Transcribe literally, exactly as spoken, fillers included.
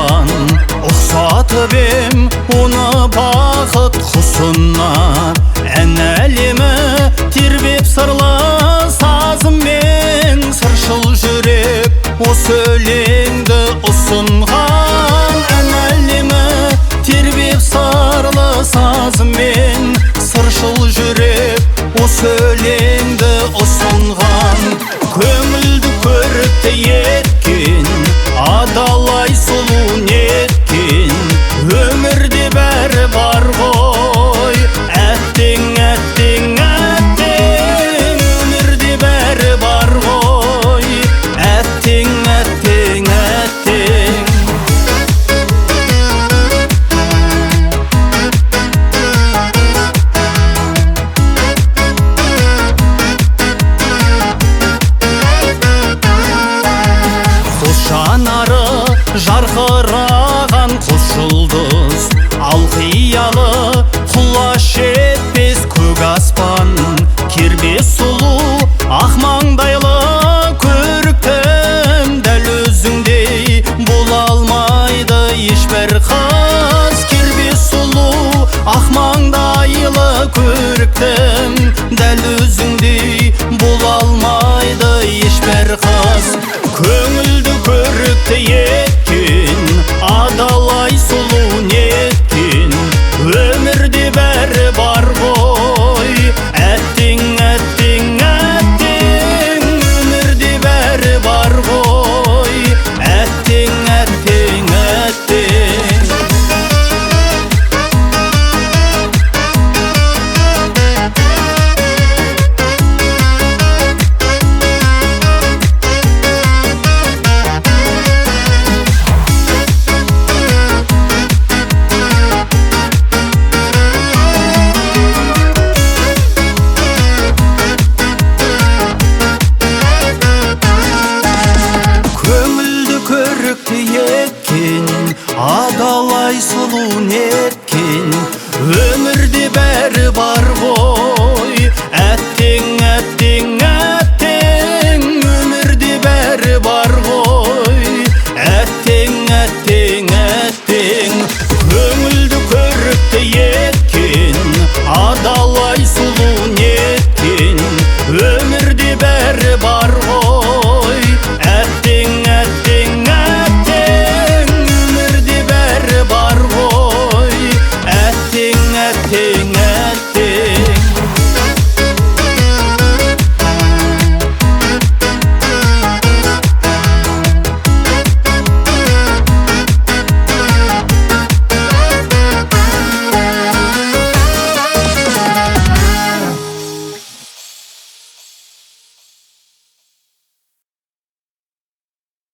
арман ұқсатып ем оны бақыт құсына. Ән әлемі тербеп сырлы сазыммен, сыршыл жүрек осы өлеңді ұсынған. Ән әлемі тербеп сырлы сазыммен, сыршыл жүрек осы өлеңді ұсынған. Көңілді көрікті еткен, адалай сұлу неткен, өмірде бәрі бар ғой. Әттең, әттең, әттең, өмірде бәрі бар ғой. Әттең, әттең, әттең. Қос жанары жарқыраған қос жұлдыз, ал қиялы құлаш етпес көк аспан. Кербес сұлу ақ маңдайлы көріктім, дәл өзіңдей бола алмайды ешбір қыз. Кербес сұлу ақ маңдайлы көріктім, дәл өзіңдей бола алмайды ешбір қыз. Көңілді көрікті еткен, адалай сұлу неткен, өмірде бәрі бар ғой. Әттең, әттең, әттең, өмірде бәрі бар ғой. Әттең, әттең, әттең. Еткен, адалай сұлу неткен, өмірде бәрі бар